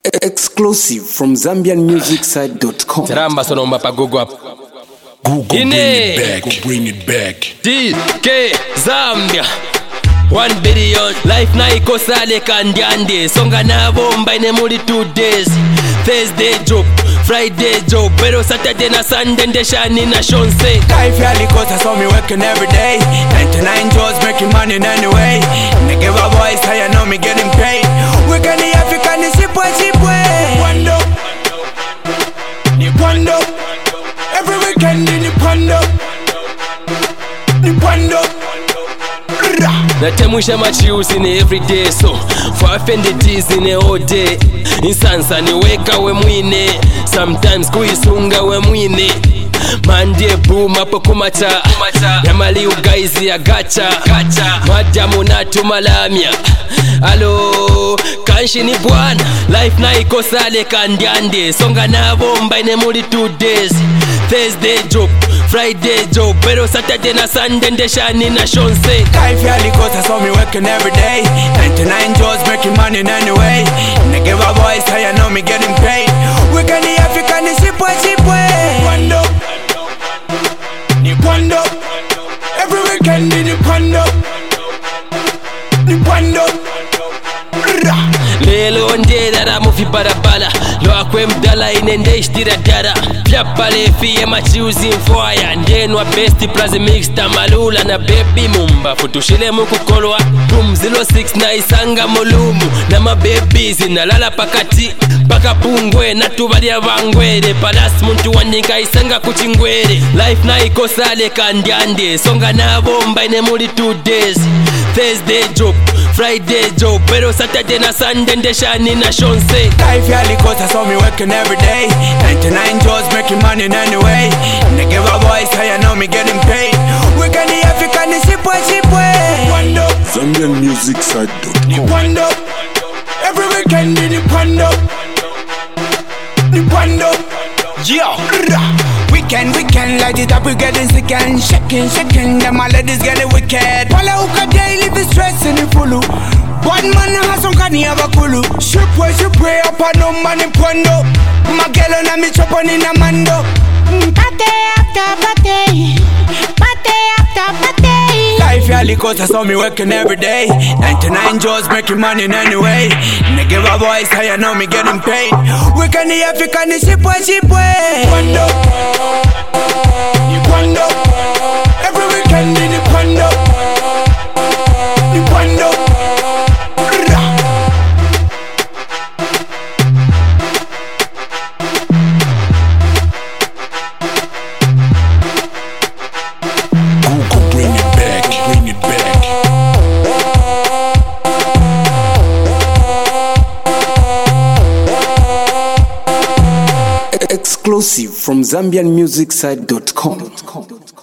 Exclusive from ZambianMusicSite.com. Tramba sono mapa Google up. Google bring it back. DK Zambia 1 billion life na iko sale kandiande songa na bomba ine muri 2 days. Thursday job, Friday job, pero Saturday na Sunday ndeshani na Shonse. Life yali kosa so me working every day. 99 jobs making money in any way. Nigga my boys how you know me getting paid. We can the African the ship way. Wando, ni wando. Every weekend ni wando, ni wando. Natemusha machiusi ni everyday so for offended is in all day. Insansa ni weka we mwine, sometimes kuisunga we mwine. Mande boom hapo kumacha Yamali ugaizi ya gacha Madamu na tumalamia Alo kanshi ni bwana life na iko sale kandiande songa na bomba ine muri 2 days. Thursday job, Friday job, pero Saturday na Sunday ndeshani na Shonse. Life yali kosa so me working every day. 99 jobs making money in any way. Nigga my boys how you know me getting paid. We can the African the ship way. Wando, ni wando. Every weekend ni wando, ni wando. Lelo ndera mufi barabara lo akwe mdala inende ishtira dara pyapale fiye machiuzi mfoya ndenwa best plaza mixta malula na baby mumba futushile mukukolwa room 06 na isanga molumu na mababy zinalala pakati paka pungwe na tubalia bangwere palas muntu wanyika isanga kuchingwere life na iko sale kandiande songa na bomba ine muri 2 days. Thursday job, Friday job, pero Saturday na Sunday ndeshani na Shonse. Life yali kosa so me working every day. 99 jobs making money in any way. Nigga my boys how you know me getting paid. We can the African the ship way. Wando, ZambianMusicSite.com. ni wando. Every weekend ni wando, ni wando. Yeah. Weekend, light it up, we getting sick and shaking. Them all ladies getting wicked. Pala uka daily be stressing in fulu. One man has some kani abakulu. Ship way up and no man in Pando. Magelo na mi chopon in a mando. Pate after pate, pate after pate. Life yali kosa so me working every day. 99 jobs making money in any way. Nigga my boys how you know me getting paid. We can the African the ship way. Wando, ni wando. Every weekend ni wando, ni wando. Google bring it back. Exclusive from ZambianMusicSite.com.